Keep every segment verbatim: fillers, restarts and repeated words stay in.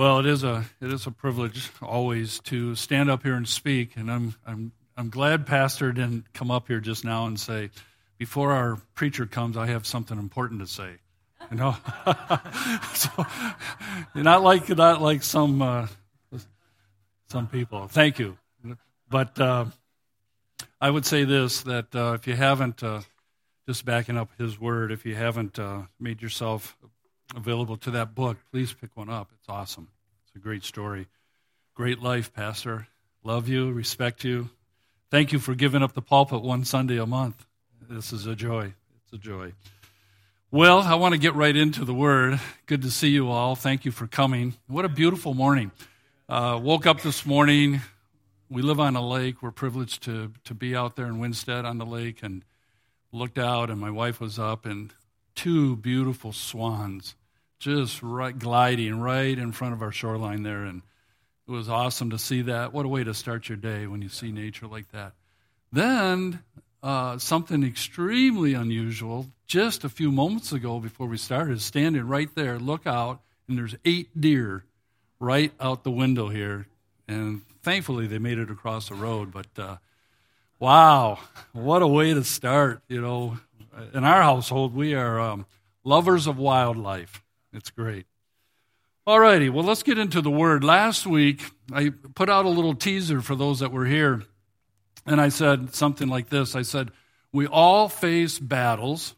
Well, it is a it is a privilege always to stand up here and speak, and I'm I'm I'm glad Pastor didn't come up here just now and say, before our preacher comes, I have something important to say. You know, so not like not like some uh, some people. Thank you, but uh, I would say this: that uh, if you haven't, uh, just backing up His word, if you haven't uh, made yourself available to that book, please pick one up. It's awesome. It's a great story. Great life, Pastor. Love you, respect you. Thank you for giving up the pulpit one Sunday a month. This is a joy. It's a joy. Well, I want to get right into the Word. Good to see you all. Thank you for coming. What a beautiful morning. Uh, woke up this morning. We live on a lake. We're privileged to, to be out there in Winstead on the lake, and looked out, and my wife was up, and two beautiful swans just right gliding right in front of our shoreline there, and it was awesome to see that. What a way to start your day when you see nature like that. Then uh, something extremely unusual, just a few moments ago before we started, standing right there, look out, and there's eight deer right out the window here, and thankfully they made it across the road, but uh, wow, what a way to start. You know, in our household, we are um, lovers of wildlife. It's great. All righty, well, let's get into the Word. Last week, I put out a little teaser for those that were here, and I said something like this. I said, we all face battles,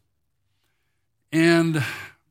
and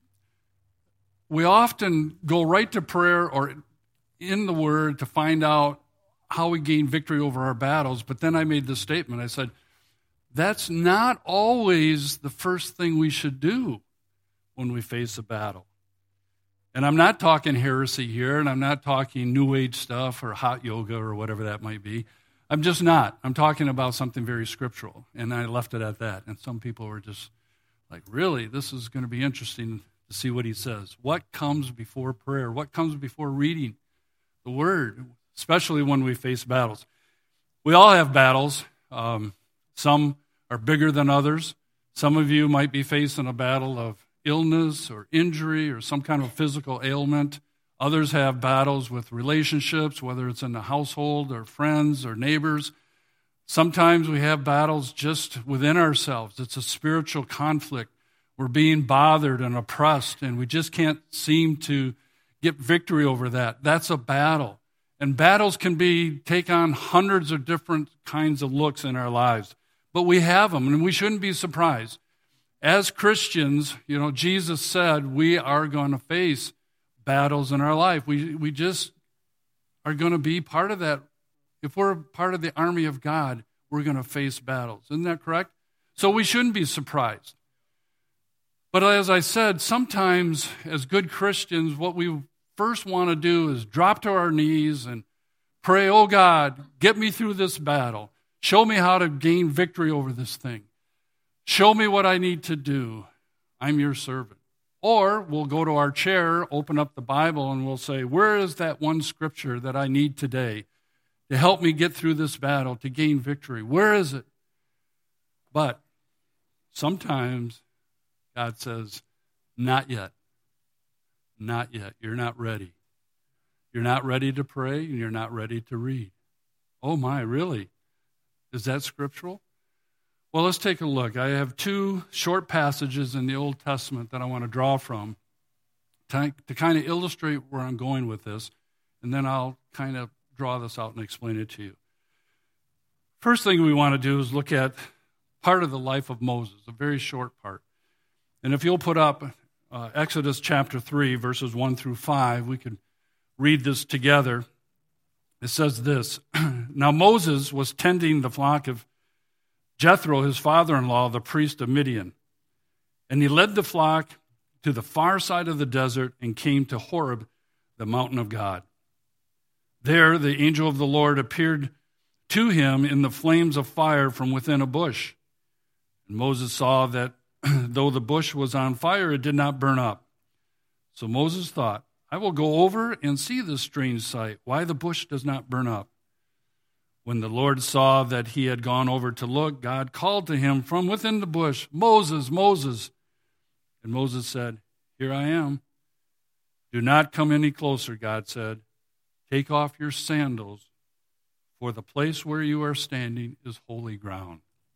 we often go right to prayer or in the Word to find out how we gain victory over our battles. But then I made this statement. I said, that's not always the first thing we should do when we face a battle. And I'm not talking heresy here, and I'm not talking New Age stuff or hot yoga or whatever that might be. I'm just not. I'm talking about something very scriptural, and I left it at that. And some people were just like, really, this is going to be interesting to see what he says. What comes before prayer? What comes before reading the Word, especially when we face battles? We all have battles. Um, some are bigger than others. Some of you might be facing a battle of illness or injury or some kind of physical ailment. Others have battles with relationships, whether it's in the household or friends or neighbors. Sometimes we have battles just within ourselves. It's a spiritual conflict. We're being bothered and oppressed, and we just can't seem to get victory over that. That's a battle. And battles can be take on hundreds of different kinds of looks in our lives. But we have them, and we shouldn't be surprised. As Christians, you know, Jesus said we are going to face battles in our life. We we just are going to be part of that. If we're part of the army of God, we're going to face battles. Isn't that correct? So we shouldn't be surprised. But as I said, sometimes as good Christians, what we first want to do is drop to our knees and pray, oh God, get me through this battle. Show me how to gain victory over this thing. Show me what I need to do. I'm your servant. Or we'll go to our chair, open up the Bible, and we'll say, where is that one scripture that I need today to help me get through this battle, to gain victory? Where is it? But sometimes God says, not yet. Not yet. You're not ready. You're not ready to pray, and you're not ready to read. Oh my, really? Is that scriptural? Well, let's take a look. I have two short passages in the Old Testament that I want to draw from to, to kind of illustrate where I'm going with this, and then I'll kind of draw this out and explain it to you. First thing we want to do is look at part of the life of Moses, a very short part. And if you'll put up uh, Exodus chapter three, verses one through five, we could read this together. It says this, Now Moses was tending the flock of Jethro, his father-in-law, the priest of Midian. And he led the flock to the far side of the desert and came to Horeb, the mountain of God. There the angel of the Lord appeared to him in the flames of fire from within a bush. And Moses saw that though the bush was on fire, it did not burn up. So Moses thought, I will go over and see this strange sight, why the bush does not burn up. When the Lord saw that he had gone over to look, God called to him from within the bush, Moses, Moses. And Moses said, Here I am. Do not come any closer, God said. Take off your sandals, for the place where you are standing is holy ground.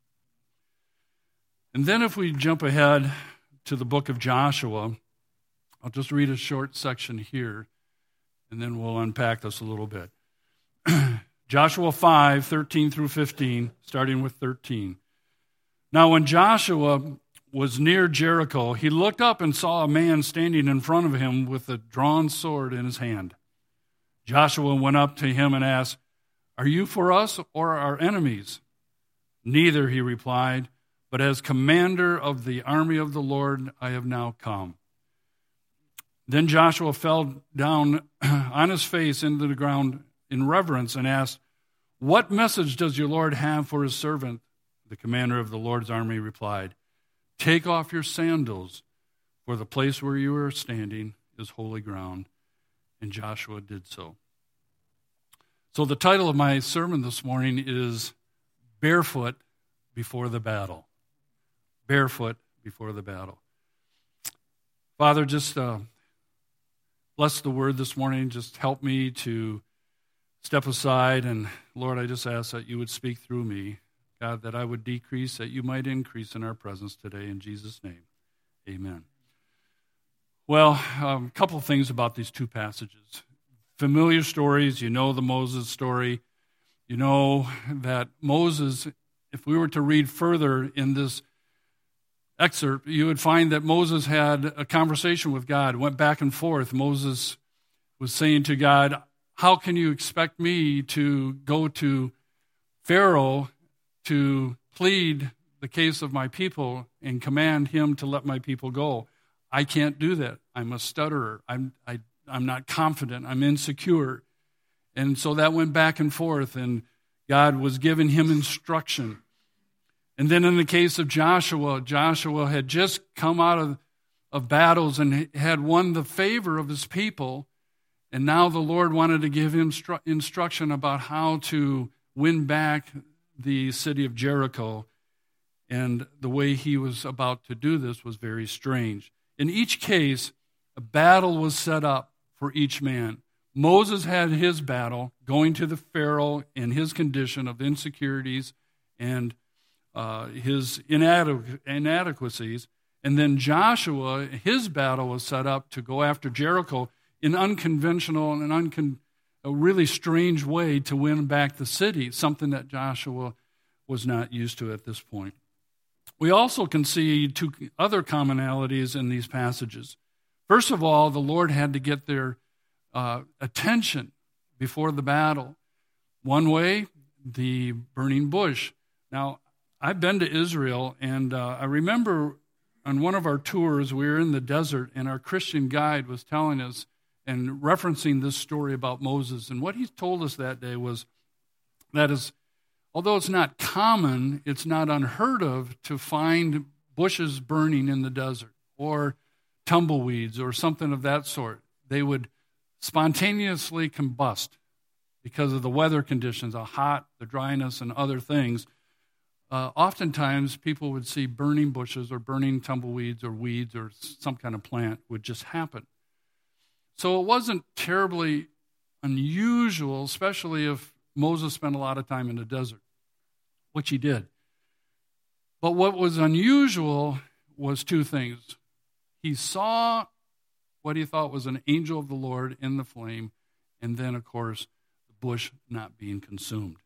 And then if we jump ahead to the book of Joshua, I'll just read a short section here, and then we'll unpack this a little bit. Joshua five, thirteen through fifteen, starting with thirteen. Now when Joshua was near Jericho, he looked up and saw a man standing in front of him with a drawn sword in his hand. Joshua went up to him and asked, "Are you for us or our enemies?" "Neither," he replied, "but as commander of the army of the Lord I have now come." Then Joshua fell down on his face into the ground in reverence and asked, "What message does your Lord have for his servant?" The commander of the Lord's army replied, "Take off your sandals, for the place where you are standing is holy ground." And Joshua did so. So the title of my sermon this morning is Barefoot Before the Battle. Barefoot before the battle. Father, just uh, bless the word this morning. Just help me to step aside. And Lord, I just ask that you would speak through me. God, that I would decrease, that you might increase in our presence today. In Jesus' name, amen. Well, a um, couple of things about these two passages. Familiar stories. You know the Moses story. You know that Moses, if we were to read further in this excerpt, you would find that Moses had a conversation with God, went back and forth. Moses was saying to God, "How can you expect me to go to Pharaoh to plead the case of my people and command him to let my people go? I can't do that. I'm a stutterer. I'm I, I'm not confident. I'm insecure." And so that went back and forth, and God was giving him instruction. And then in the case of Joshua, Joshua had just come out of, of battles and had won the favor of his people, and now the Lord wanted to give him stru- instruction about how to win back the city of Jericho, and the way he was about to do this was very strange. In each case, a battle was set up for each man. Moses had his battle, going to the Pharaoh in his condition of insecurities and uh, his inadequ- inadequacies, and then Joshua, his battle was set up to go after Jericho in unconventional and uncon- a really strange way to win back the city, something that Joshua was not used to at this point. We also can see two other commonalities in these passages. First of all, the Lord had to get their uh, attention before the battle. One way, the burning bush. Now, I've been to Israel, and uh, I remember on one of our tours, we were in the desert, and our Christian guide was telling us and referencing this story about Moses. And what he told us that day was that is, although it's not common, it's not unheard of to find bushes burning in the desert or tumbleweeds or something of that sort. They would spontaneously combust because of the weather conditions, the hot, the dryness, and other things. Uh, oftentimes, people would see burning bushes or burning tumbleweeds or weeds or some kind of plant would just happen. So it wasn't terribly unusual, especially if Moses spent a lot of time in the desert, which he did. But what was unusual was two things. He saw what he thought was an angel of the Lord in the flame, and then, of course, the bush not being consumed.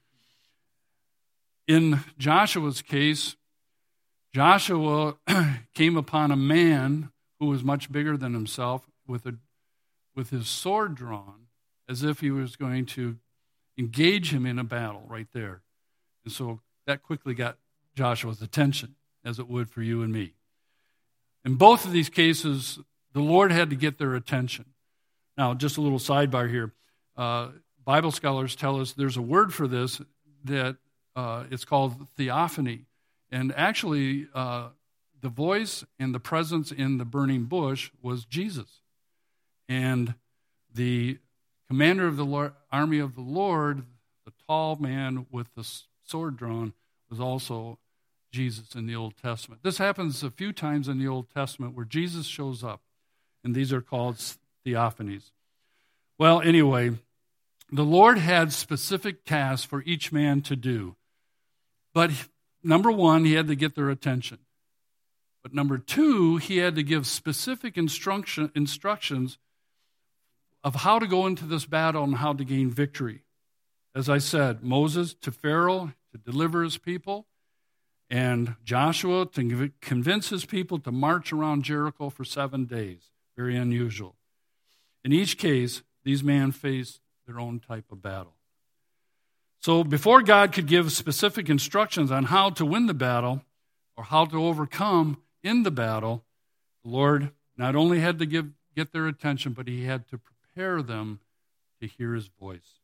In Joshua's case, Joshua came upon a man who was much bigger than himself with a with his sword drawn, as if he was going to engage him in a battle right there. And so that quickly got Joshua's attention, as it would for you and me. In both of these cases, the Lord had to get their attention. Now, just a little sidebar here. Uh, Bible scholars tell us there's a word for this that uh, it's called theophany. And actually, uh, the voice and the presence in the burning bush was Jesus. And the commander of the Lord, army of the Lord, the tall man with the sword drawn, was also Jesus in the Old Testament. This happens a few times in the Old Testament where Jesus shows up, and these are called theophanies. Well, anyway, the Lord had specific tasks for each man to do. But number one, he had to get their attention. But number two, he had to give specific instruction, instructions of how to go into this battle and how to gain victory. As I said, Moses to Pharaoh to deliver his people, and Joshua to convince his people to march around Jericho for seven days. Very unusual. In each case, these men faced their own type of battle. So before God could give specific instructions on how to win the battle or how to overcome in the battle, the Lord not only had to give, get their attention, but he had to prepare them to hear his voice.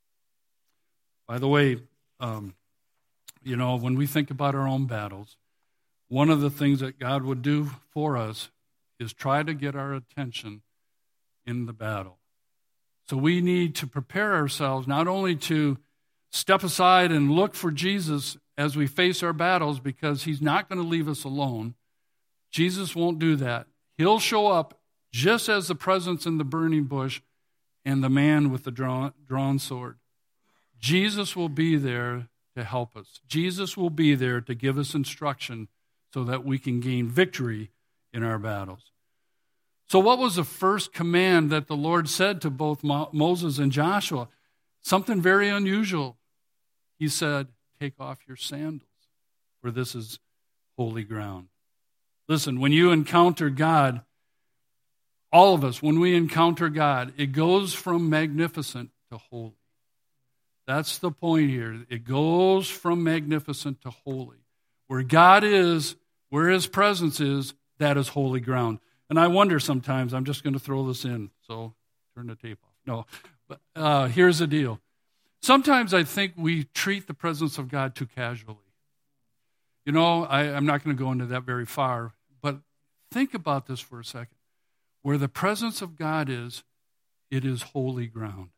By the way, um, you know, when we think about our own battles, one of the things that God would do for us is try to get our attention in the battle. So we need to prepare ourselves not only to step aside and look for Jesus as we face our battles, because he's not going to leave us alone. Jesus won't do that. He'll show up just as the presence in the burning bush and the man with the drawn, drawn sword. Jesus will be there to help us. Jesus will be there to give us instruction so that we can gain victory in our battles. So what was the first command that the Lord said to both Mo- Moses and Joshua? Something very unusual. He said, take off your sandals, for this is holy ground. Listen, when you encounter God, all of us, when we encounter God, it goes from magnificent to holy. That's the point here. It goes from magnificent to holy. Where God is, where his presence is, that is holy ground. And I wonder sometimes, I'm just going to throw this in, so turn the tape off. No, but uh, here's the deal. Sometimes I think we treat the presence of God too casually. You know, I, I'm not going to go into that very far, but think about this for a second. Where the presence of God is, it is holy ground.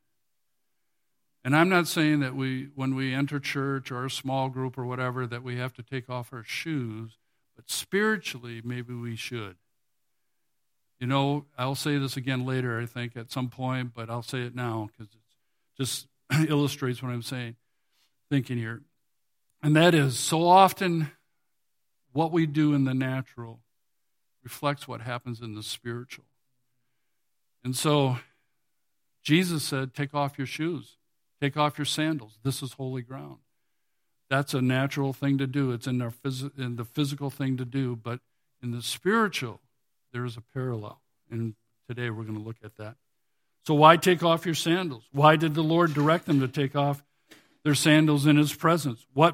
And I'm not saying that we, when we enter church or a small group or whatever, that we have to take off our shoes, but spiritually, maybe we should. You know, I'll say this again later, I think, at some point, but I'll say it now because it just illustrates what I'm saying, thinking here. And that is, so often what we do in the natural reflects what happens in the spiritual. And so Jesus said, take off your shoes. Take off your sandals. This is holy ground. That's a natural thing to do. It's in, our phys- in the physical thing to do, but in the spiritual, there is a parallel. And today we're going to look at that. So why take off your sandals? Why did the Lord direct them to take off their sandals in his presence? What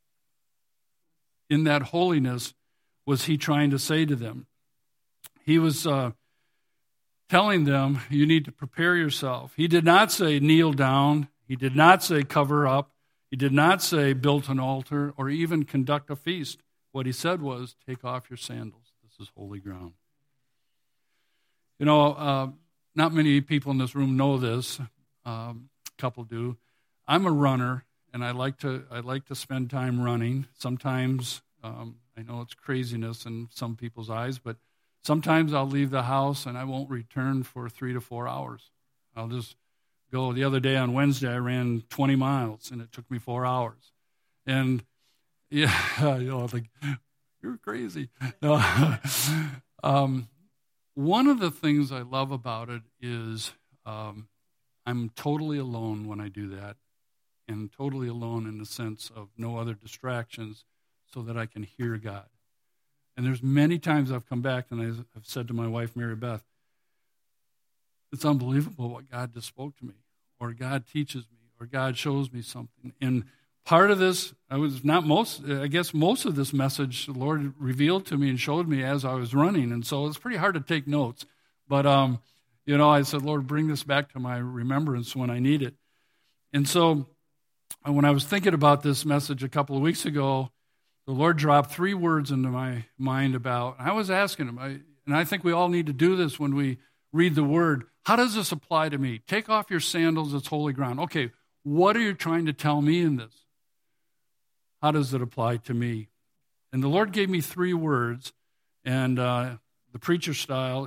in that holiness was he trying to say to them? He was uh, telling them, you need to prepare yourself. He did not say kneel down. He did not say cover up. He did not say build an altar or even conduct a feast. What he said was, take off your sandals. This is holy ground. You know, uh, not many people in this room know this. Um, a couple do. I'm a runner, and I like to I like to spend time running. Sometimes um, I know it's craziness in some people's eyes, but sometimes I'll leave the house and I won't return for three to four hours. I'll just go. The other day on Wednesday, I ran twenty miles, and it took me four hours. And yeah, you know, I think you're crazy. No. um, one of the things I love about it is um, I'm totally alone when I do that, and totally alone in the sense of no other distractions, so that I can hear God. And there's many times I've come back and I've said to my wife, Mary Beth, it's unbelievable what God just spoke to me, or God teaches me, or God shows me something. And part of this, I was not most, I guess most of this message the Lord revealed to me and showed me as I was running. And so it's pretty hard to take notes. But, um, you know, I said, Lord, bring this back to my remembrance when I need it. And so when I was thinking about this message a couple of weeks ago, the Lord dropped three words into my mind about, I was asking him, I, and I think we all need to do this when we read the word. How does this apply to me? Take off your sandals, it's holy ground. Okay, what are you trying to tell me in this? How does it apply to me? And the Lord gave me three words, and uh, the preacher style, it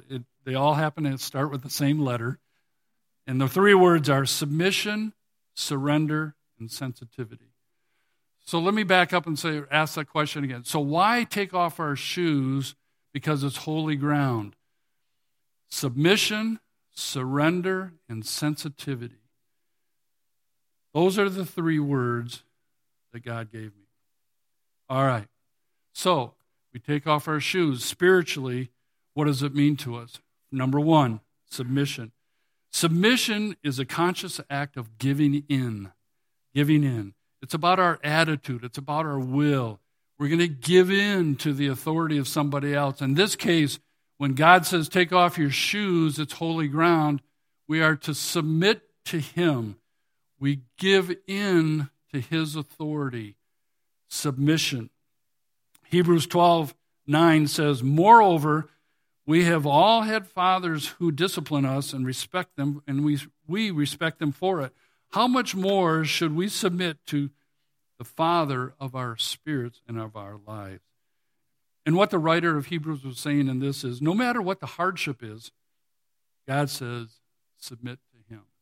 They all happen to start with the same letter. And the three words are submission, surrender, and sensitivity. So let me back up and say, ask that question again. So why take off our shoes? Because it's holy ground. Submission, surrender, and sensitivity. Those are the three words that God gave me. All right. So we take off our shoes. Spiritually, what does it mean to us? Number one, submission. Submission is a conscious act of giving in. Giving in. It's about our attitude. It's about our will. We're going to give in to the authority of somebody else. In this case, when God says, take off your shoes, it's holy ground, we are to submit to him. We give in to his authority. Submission. Hebrews twelve nine says, moreover, we have all had fathers who discipline us and respect them, and we, we respect them for it. How much more should we submit to the Father of our spirits and of our lives? And what the writer of Hebrews was saying in this is, no matter what the hardship is, God says, submit to him.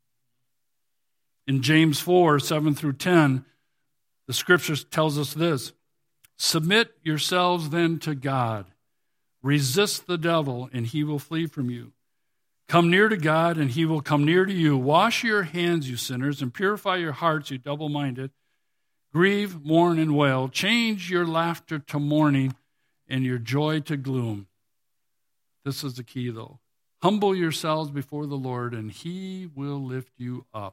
In James four, seven through ten, the scripture tells us this, submit yourselves then to God. Resist the devil, and he will flee from you. Come near to God, and he will come near to you. Wash your hands, you sinners, and purify your hearts, you double-minded. Grieve, mourn, and wail. Change your laughter to mourning and your joy to gloom. This is the key, though. Humble yourselves before the Lord, and he will lift you up.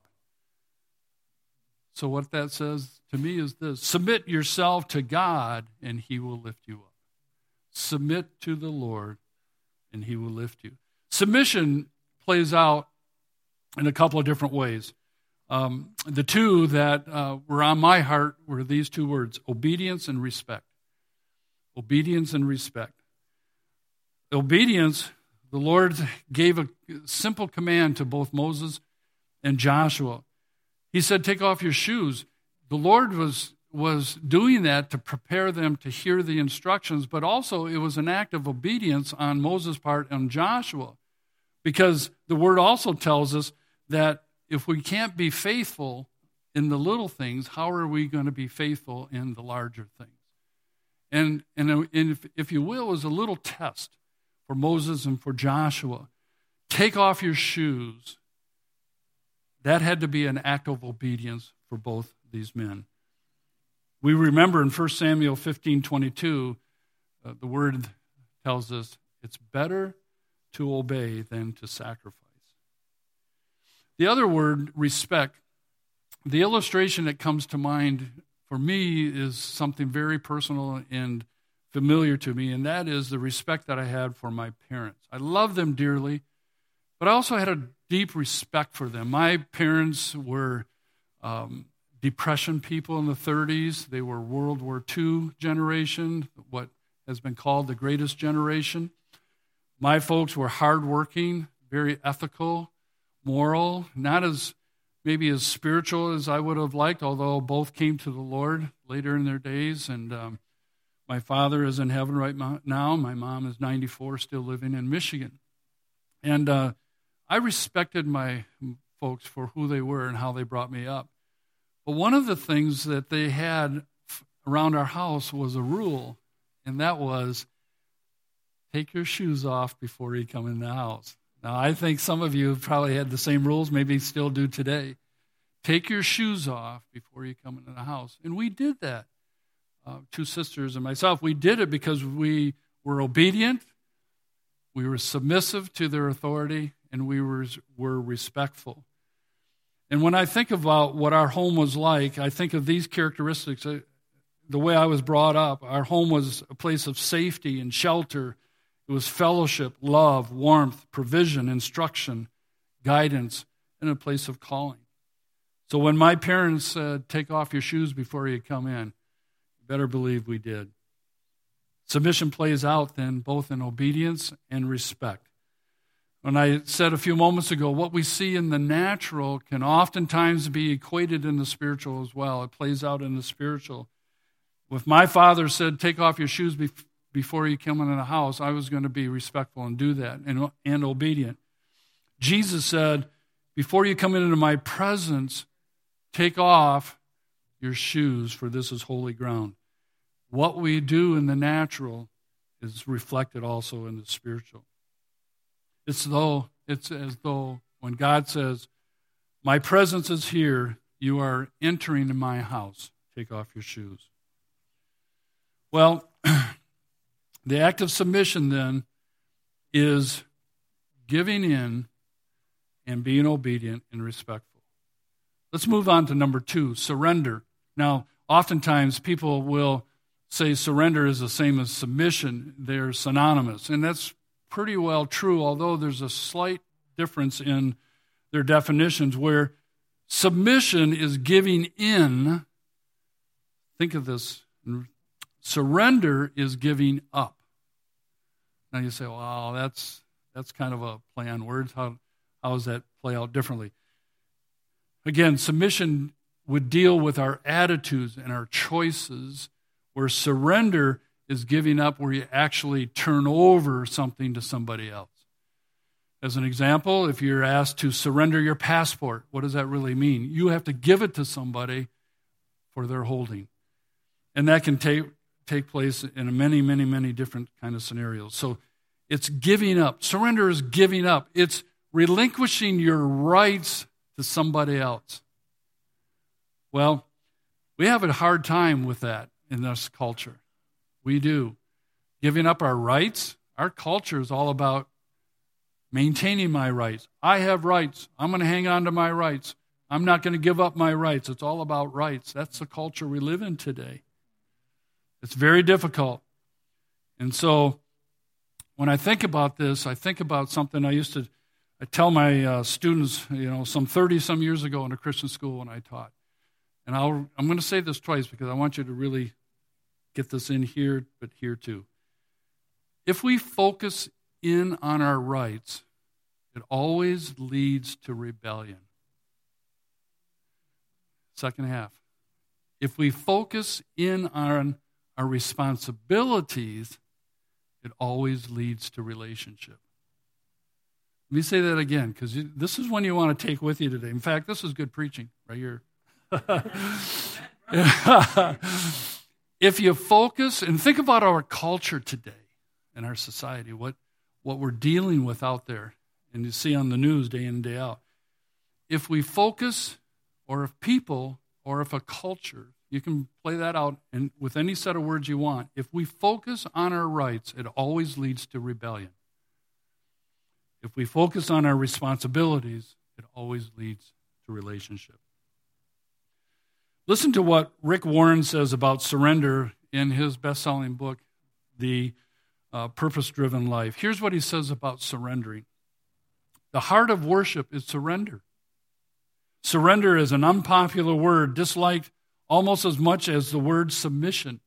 So what that says to me is this. Submit yourself to God, and he will lift you up. Submit to the Lord, and he will lift you. Submission plays out in a couple of different ways. Um, the two that uh, were on my heart were these two words, obedience and respect. Obedience and respect. Obedience, the Lord gave a simple command to both Moses and Joshua. He said, take off your shoes. The Lord was, was doing that to prepare them to hear the instructions, but also it was an act of obedience on Moses' part and Joshua, because the Word also tells us that if we can't be faithful in the little things, how are we going to be faithful in the larger things? And, and, and if, if you will, it was a little test for Moses and for Joshua. Take off your shoes. That had to be an act of obedience for both these men. We remember in First Samuel fifteen twenty-two, uh, the Word tells us it's better to obey than to sacrifice. The other word, respect, the illustration that comes to mind for me is something very personal and familiar to me, and that is the respect that I had for my parents. I love them dearly, but I also had a deep respect for them. My parents were um, Depression people in the thirties. They were World War Two generation, what has been called the greatest generation. My folks were hardworking, very ethical, moral, not as maybe as spiritual as I would have liked, although both came to the Lord later in their days. And um, my father is in heaven right now. My mom is ninety-four, still living in Michigan. And uh, I respected my folks for who they were and how they brought me up. But one of the things that they had around our house was a rule, and that was take your shoes off before you come in the house. Now, I think some of you have probably had the same rules, maybe still do today. Take your shoes off before you come into the house. And we did that. Uh, two sisters and myself, we did it because we were obedient, we were submissive to their authority, and we were, were respectful. And when I think about what our home was like, I think of these characteristics. The way I was brought up, our home was a place of safety and shelter. It was fellowship, love, warmth, provision, instruction, guidance, and a place of calling. So when my parents said, take off your shoes before you come in, you better believe we did. Submission plays out then both in obedience and respect. When I said a few moments ago, what we see in the natural can oftentimes be equated in the spiritual as well. It plays out in the spiritual. If my father said, take off your shoes before you come into the house, I was going to be respectful and do that and, and obedient. Jesus said, before you come into my presence, take off your shoes, for this is holy ground. What we do in the natural is reflected also in the spiritual. It's though it's as though when God says, my presence is here, you are entering in my house. Take off your shoes. Well, the act of submission then is giving in and being obedient and respectful. Let's move on to number two, surrender. Now, oftentimes people will say surrender is the same as submission. They're synonymous, and that's pretty well true, although there's a slight difference in their definitions where submission is giving in. Think of this. Surrender is giving up. Now you say, wow, that's that's kind of a play on words. How, how does that play out differently? Again, submission would deal with our attitudes and our choices, where surrender is giving up where you actually turn over something to somebody else. As an example, if you're asked to surrender your passport, what does that really mean? You have to give it to somebody for their holding. And that can take take place in many, many, many different kind of scenarios. So it's giving up. Surrender is giving up. It's relinquishing your rights to somebody else. Well, we have a hard time with that in this culture. We do. Giving up our rights. Our culture is all about maintaining my rights. I have rights. I'm going to hang on to my rights. I'm not going to give up my rights. It's all about rights. That's the culture we live in today. It's very difficult. And so when I think about this, I think about something I used to I tell my uh, students, you know, some thirty-some years ago in a Christian school when I taught. And I'll, I'm going to say this twice because I want you to really get this in here, but here too. If we focus in on our rights, it always leads to rebellion. Second half. If we focus in on our responsibilities, it always leads to relationship. Let me say that again, because this is one you want to take with you today. In fact, this is good preaching right here. If you focus, and think about our culture today and our society, what, what we're dealing with out there, and you see on the news day in and day out. If we focus, or if people, or if a culture, you can play that out in, with any set of words you want. If we focus on our rights, it always leads to rebellion. If we focus on our responsibilities, it always leads to relationship. Listen to what Rick Warren says about surrender in his best-selling book, The uh, Purpose-Driven Life. Here's what he says about surrendering. The heart of worship is surrender. Surrender is an unpopular word, disliked almost as much as the word submission.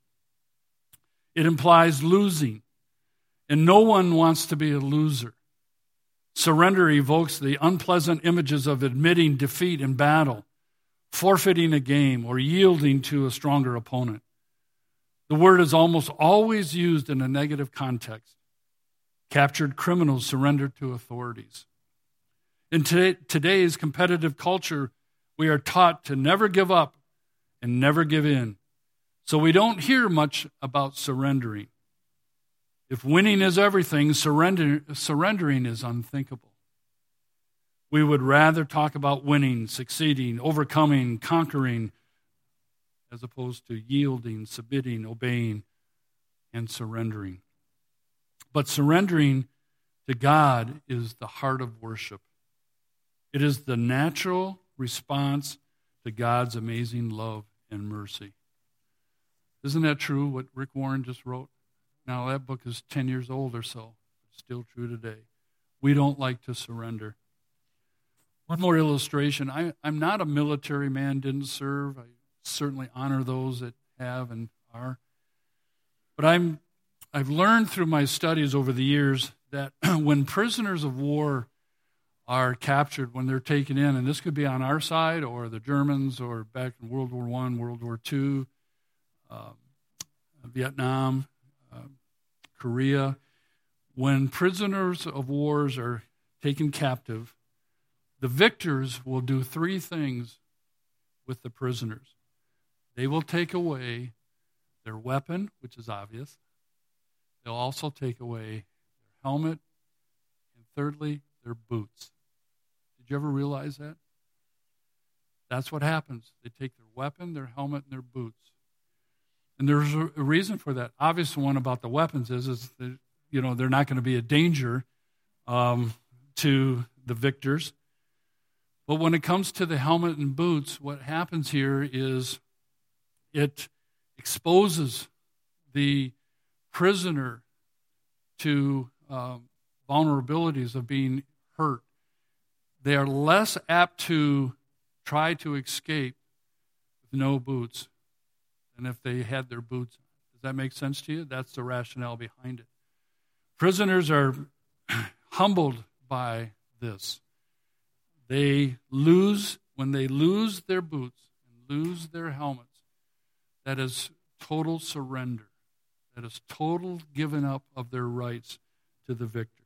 It implies losing, and no one wants to be a loser. Surrender evokes the unpleasant images of admitting defeat in battle, forfeiting a game, or yielding to a stronger opponent. The word is almost always used in a negative context. Captured criminals surrender to authorities. In today, today's competitive culture, we are taught to never give up and never give in. So we don't hear much about surrendering. If winning is everything, surrender, surrendering is unthinkable. We would rather talk about winning, succeeding, overcoming, conquering, as opposed to yielding, submitting, obeying, and surrendering. But surrendering to God is the heart of worship. It is the natural response to God's amazing love and mercy. Isn't that true, what Rick Warren just wrote? Now, that book is ten years old or so. It's still true today. We don't like to surrender. One more illustration. I, I'm not a military man, didn't serve. I certainly honor those that have and are. But I'm, I've learned through my studies over the years that when prisoners of war are captured, when they're taken in, and this could be on our side or the Germans or back in World War One, World War Two, um, Vietnam, uh, Korea. When prisoners of wars are taken captive, the victors will do three things with the prisoners. They will take away their weapon, which is obvious. They'll also take away their helmet, and thirdly, their boots. Did you ever realize that? That's what happens. They take their weapon, their helmet, and their boots. And there's a reason for that. Obvious one about the weapons is, is that, you know, they're not going to be a danger um, to the victors. But when it comes to the helmet and boots, what happens here is it exposes the prisoner to um, vulnerabilities of being hurt. They are less apt to try to escape with no boots than if they had their boots on. Does that make sense to you? That's the rationale behind it. Prisoners are humbled by this. They lose, when they lose their boots and lose their helmets, that is total surrender. That is total giving up of their rights to the victor.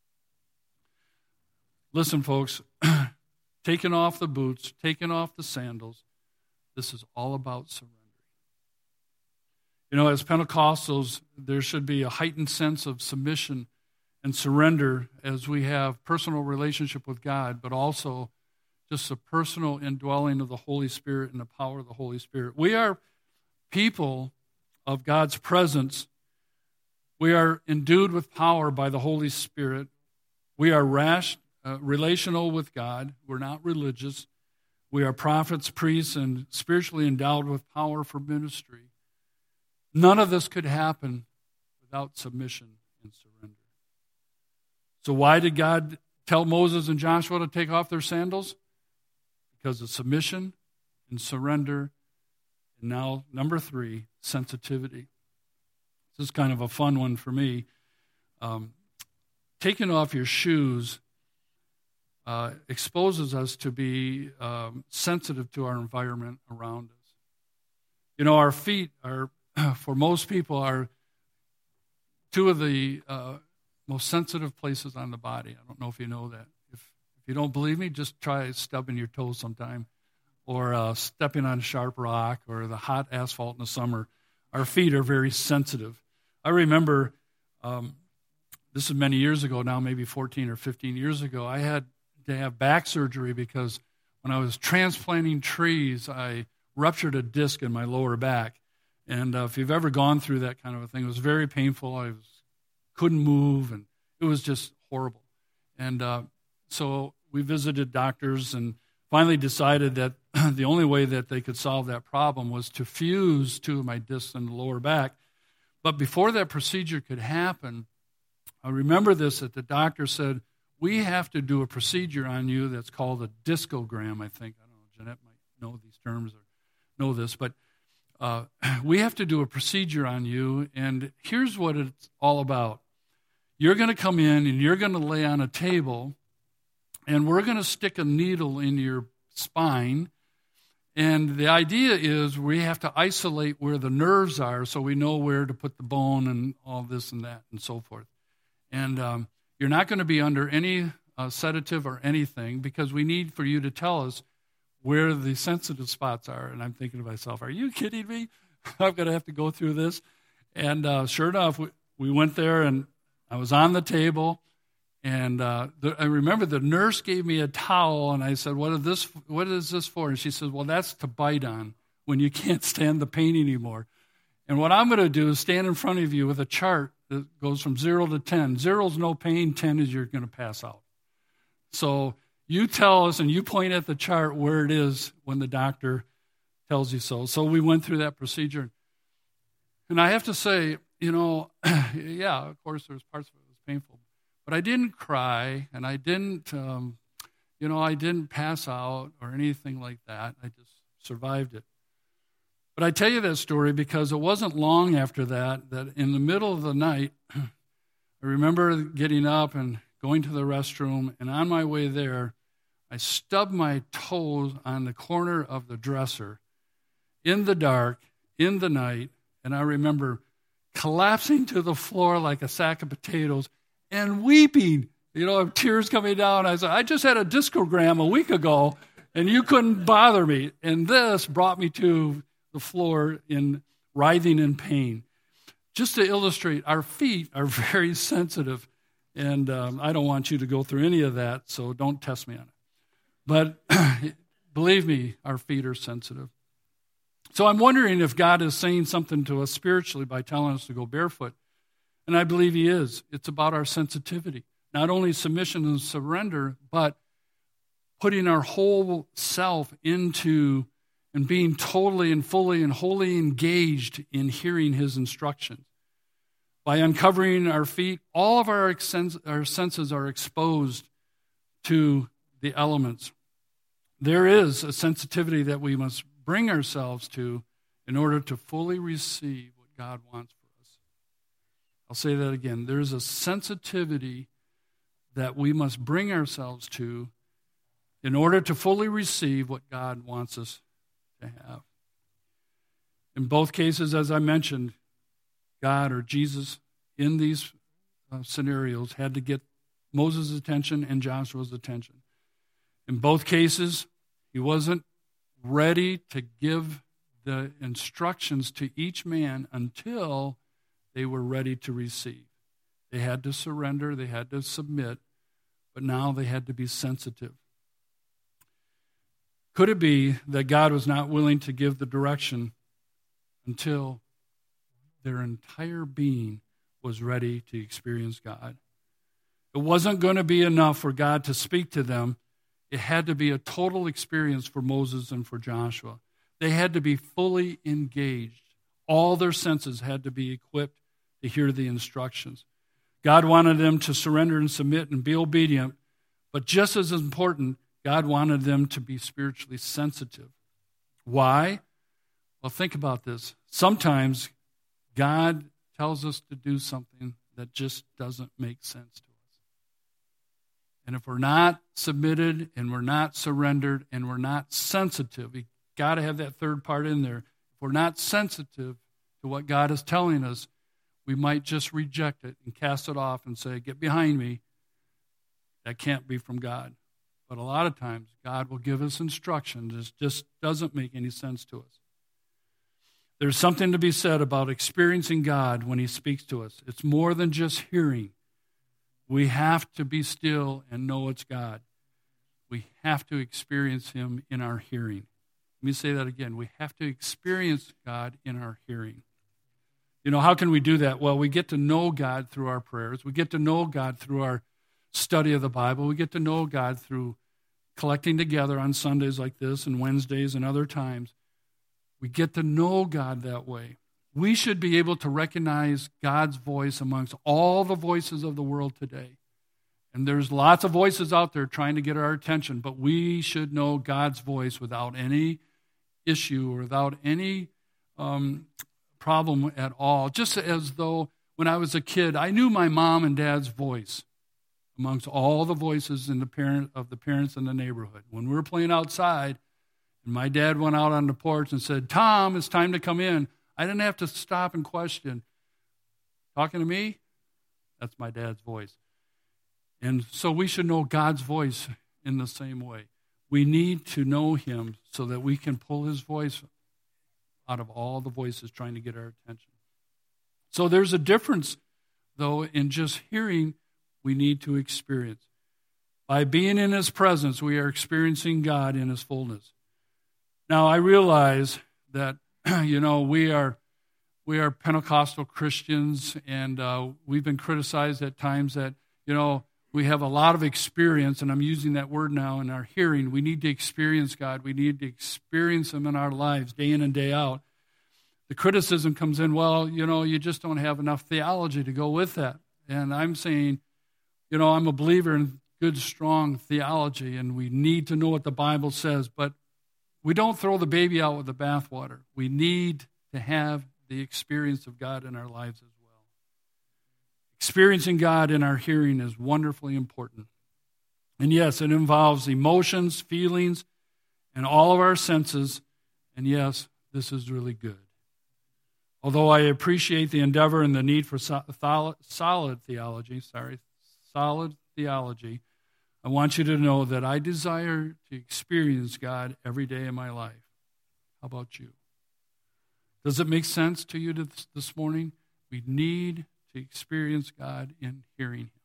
Listen, folks, taking off the boots, taking off the sandals, this is all about surrender. You know, as Pentecostals, there should be a heightened sense of submission and surrender as we have personal relationship with God, but also just a personal indwelling of the Holy Spirit and the power of the Holy Spirit. We are people of God's presence. We are endued with power by the Holy Spirit. We are rash, uh, relational with God. We're not religious. We are prophets, priests, and spiritually endowed with power for ministry. None of this could happen without submission and surrender. So why did God tell Moses and Joshua to take off their sandals? Because of submission and surrender. And now, number three, sensitivity. This is kind of a fun one for me. Um, taking off your shoes uh, exposes us to be um, sensitive to our environment around us. You know, our feet are, for most people, are two of the uh, most sensitive places on the body. I don't know if you know that. If, if you don't believe me, just try stubbing your toes sometime, or uh, stepping on a sharp rock, or the hot asphalt in the summer. Our feet are very sensitive. I remember, um, this is many years ago now, maybe fourteen or fifteen years ago, I had to have back surgery because when I was transplanting trees, I ruptured a disc in my lower back. And uh, if you've ever gone through that kind of a thing, it was very painful. I was, couldn't move, and it was just horrible. And uh, so we visited doctors and finally decided that the only way that they could solve that problem was to fuse two of my discs in the lower back. But before that procedure could happen, I remember this, that the doctor said, we have to do a procedure on you that's called a discogram, I think. I don't know, Jeanette might know these terms or know this, but uh, we have to do a procedure on you, and here's what it's all about. You're going to come in, and you're going to lay on a table, and we're going to stick a needle in your spine. And the idea is we have to isolate where the nerves are so we know where to put the bone and all this and that and so forth. And um, you're not going to be under any uh, sedative or anything because we need for you to tell us where the sensitive spots are. And I'm thinking to myself, are you kidding me? I'm going to have to go through this. And uh, sure enough, we, we went there, and I was on the table. And uh, the, I remember the nurse gave me a towel, and I said, what is this, what is this for? And she said, well, that's to bite on when you can't stand the pain anymore. And what I'm going to do is stand in front of you with a chart that goes from zero to ten. Zero is no pain, ten is you're going to pass out. So you tell us, and you point at the chart where it is when the doctor tells you so. So we went through that procedure. And I have to say, you know, yeah, of course, there was parts of it that was painful. But I didn't cry, and I didn't, um, you know, I didn't pass out or anything like that. I just survived it. But I tell you that story because it wasn't long after that, that in the middle of the night, I remember getting up and going to the restroom, and on my way there, I stubbed my toes on the corner of the dresser in the dark, in the night, and I remember collapsing to the floor like a sack of potatoes and weeping. You know, tears coming down. I said, I just had a discogram a week ago, and you couldn't bother me. And this brought me to the floor in writhing in pain. Just to illustrate, our feet are very sensitive, and um, I don't want you to go through any of that, so don't test me on it. But believe me, our feet are sensitive. So I'm wondering if God is saying something to us spiritually by telling us to go barefoot. And I believe he is. It's about our sensitivity. Not only submission and surrender, but putting our whole self into and being totally and fully and wholly engaged in hearing his instructions. By uncovering our feet, all of our, exens- our senses are exposed to the elements. There is a sensitivity that we must bring ourselves to in order to fully receive what God wants for us. I'll say that again. There's a sensitivity that we must bring ourselves to in order to fully receive what God wants us to have. In both cases, as I mentioned, God or Jesus in these uh, scenarios had to get Moses' attention and Joshua's attention. In both cases, he wasn't ready to give the instructions to each man until they were ready to receive. They had to surrender, they had to submit, but now they had to be sensitive. Could it be that God was not willing to give the direction until their entire being was ready to experience God? It wasn't going to be enough for God to speak to them. It had to be a total experience for Moses and for Joshua. They had to be fully engaged. All their senses had to be equipped to hear the instructions. God wanted them to surrender and submit and be obedient, but just as important, God wanted them to be spiritually sensitive. Why? Well, think about this. Sometimes God tells us to do something that just doesn't make sense to us. And if we're not submitted and we're not surrendered and we're not sensitive, we got to have that third part in there. If we're not sensitive to what God is telling us, we might just reject it and cast it off and say, get behind me. That can't be from God. But a lot of times, God will give us instruction that just doesn't make any sense to us. There's something to be said about experiencing God when he speaks to us. It's more than just hearing. We have to be still and know it's God. We have to experience him in our hearing. Let me say that again. We have to experience God in our hearing. You know, how can we do that? Well, we get to know God through our prayers. We get to know God through our study of the Bible. We get to know God through collecting together on Sundays like this and Wednesdays and other times. We get to know God that way. We should be able to recognize God's voice amongst all the voices of the world today. And there's lots of voices out there trying to get our attention, but we should know God's voice without any issue or without any um, problem at all. Just as though when I was a kid, I knew my mom and dad's voice amongst all the voices in the parent of the parents in the neighborhood. When we were playing outside, and my dad went out on the porch and said, Tom, it's time to come in. I didn't have to stop and question. Talking to me? That's my dad's voice. And so we should know God's voice in the same way. We need to know him so that we can pull his voice out of all the voices trying to get our attention. So there's a difference, though, in just hearing. We need to experience. By being in his presence, we are experiencing God in his fullness. Now, I realize that, you know, we are we are Pentecostal Christians, and uh, we've been criticized at times that, you know, we have a lot of experience, and I'm using that word now in our hearing. We need to experience God. We need to experience him in our lives day in and day out. The criticism comes in, well, you know, you just don't have enough theology to go with that. And I'm saying, you know, I'm a believer in good, strong theology, and we need to know what the Bible says, but we don't throw the baby out with the bathwater. We need to have the experience of God in our lives as well. Experiencing God in our hearing is wonderfully important. And yes, it involves emotions, feelings, and all of our senses. And yes, this is really good. Although I appreciate the endeavor and the need for so- solid theology, sorry, solid theology, I want you to know that I desire to experience God every day of my life. How about you? Does it make sense to you this, this morning? We need to experience God in hearing Him.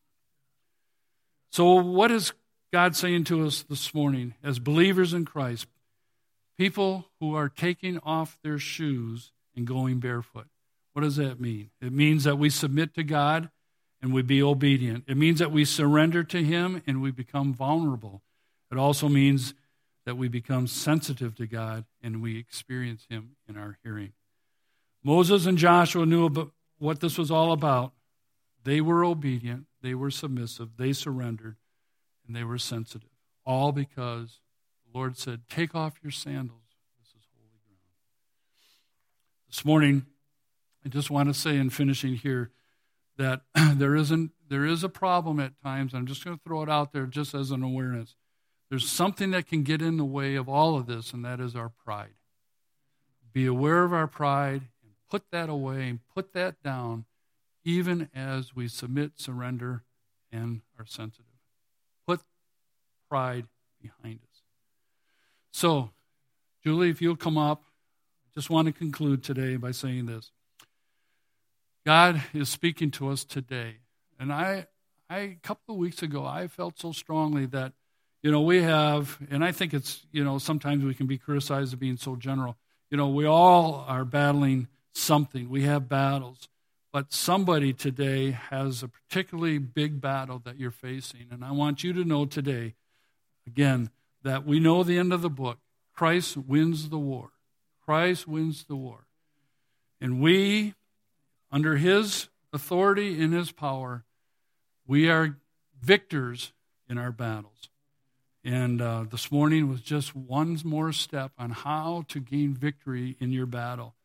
So what is God saying to us this morning as believers in Christ? People who are taking off their shoes and going barefoot. What does that mean? It means that we submit to God and we be obedient. It means that we surrender to Him and we become vulnerable. It also means that we become sensitive to God and we experience Him in our hearing. Moses and Joshua knew about what this was all about. They were obedient, they were submissive, they surrendered, and they were sensitive. All because the Lord said, take off your sandals. This is holy ground. This morning, I just want to say in finishing here that there isn't there is a problem at times. I'm just going to throw it out there just as an awareness. There's something that can get in the way of all of this, and that is our pride. Be aware of our pride and put that away and put that down, even as we submit, surrender, and are sensitive. Put pride behind us. So, Julie, if you'll come up, I just want to conclude today by saying this. God is speaking to us today. And I, I, a couple of weeks ago, I felt so strongly that, you know, we have, and I think it's, you know, sometimes we can be criticized of being so general. You know, we all are battling something. We have battles. But somebody today has a particularly big battle that you're facing. And I want you to know today, again, that we know the end of the book. Christ wins the war. Christ wins the war. And we, under His authority and His power, we are victors in our battles. And uh, this morning was just one more step on how to gain victory in your battle.